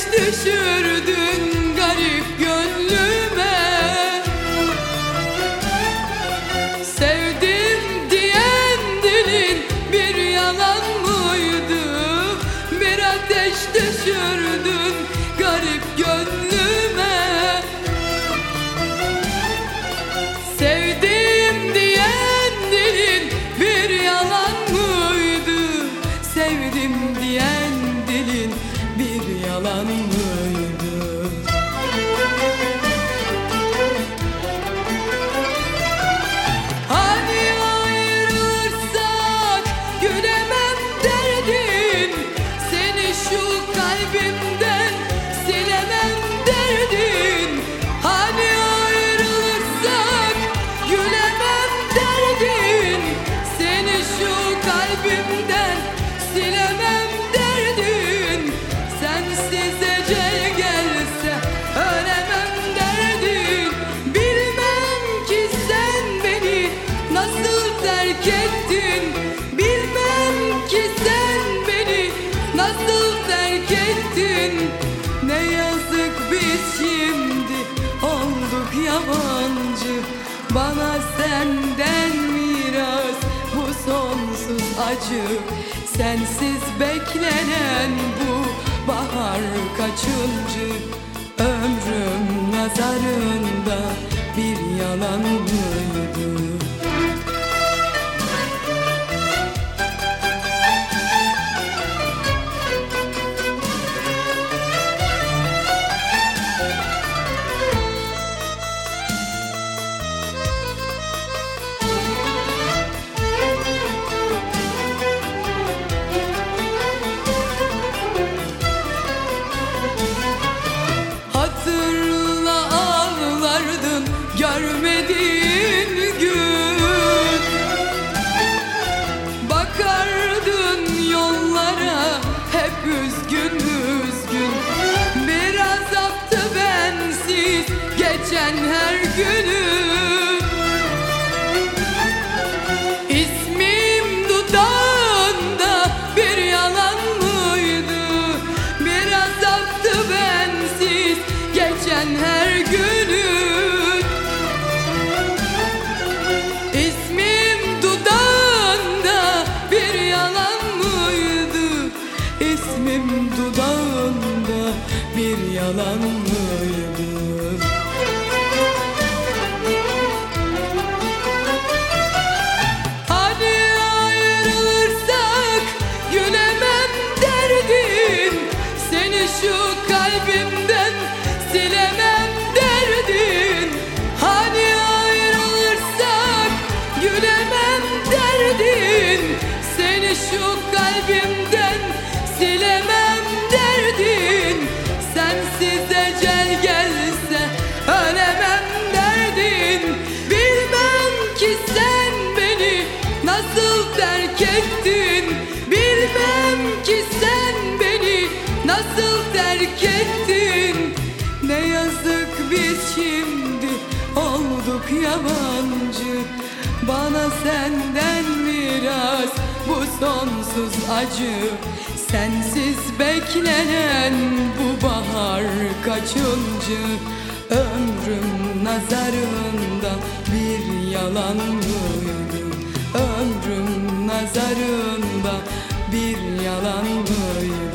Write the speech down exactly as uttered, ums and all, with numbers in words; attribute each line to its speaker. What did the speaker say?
Speaker 1: düşürdün garip gönlüme. Sevdim diyen dilin bir yalan mıydı? Bir ateş düşürdün garip gönlüme. Sevdim diyen dilin bir yalan mıydı? Sevdim diyen dilin bir yalan mıydı? Hani ayrılırsak gülemem derdin, seni şu kalbimden silemem derdin. Hani ayrılırsak gülemem derdin, seni şu kalbimden silemem derdin. Sensiz ecel gelse ölemem derdin. Bilmem ki sen beni nasıl terk ettin. Bilmem ki sen beni nasıl terk ettin. Ne yazık biz şimdi olduk yabancı. Bana senden miras bu sonsuz acı. Sensiz beklenen bu bahar kaçıncı? Ömrüm nazarında bir yalan mıydı? Hatırla ağlardın görmediğin gün. Bakardın yollara hep üzgün üzgün. Bir azaptı bensiz geçen her günüm. İsmim dudağında bir yalan mıydı? Bir azaptı bensiz geçen her günün. İsmim dudağında bir yalan mıydı? İsmim dudağında bir yalan mıydı? Hani ayrılırsak gülemem derdin, seni şu kalbimden silemem derdin. Hani ayrılırsak gülemem derdin, seni şu kalbimden silemem derdin. Sensiz ecel gelse ölemem derdin. Bilmem ki sen beni nasıl terk ettin. Bilmem ki sen beni nasıl terk ettin. Ne yazık biz şimdi olduk yabancı. Bana senden miras bu sonsuz acı. Sensiz beklenen bu bahar kaçıncı? Ömrüm nazarında bir yalan mıydı? Ömrüm nazarında bir yalan mıydı?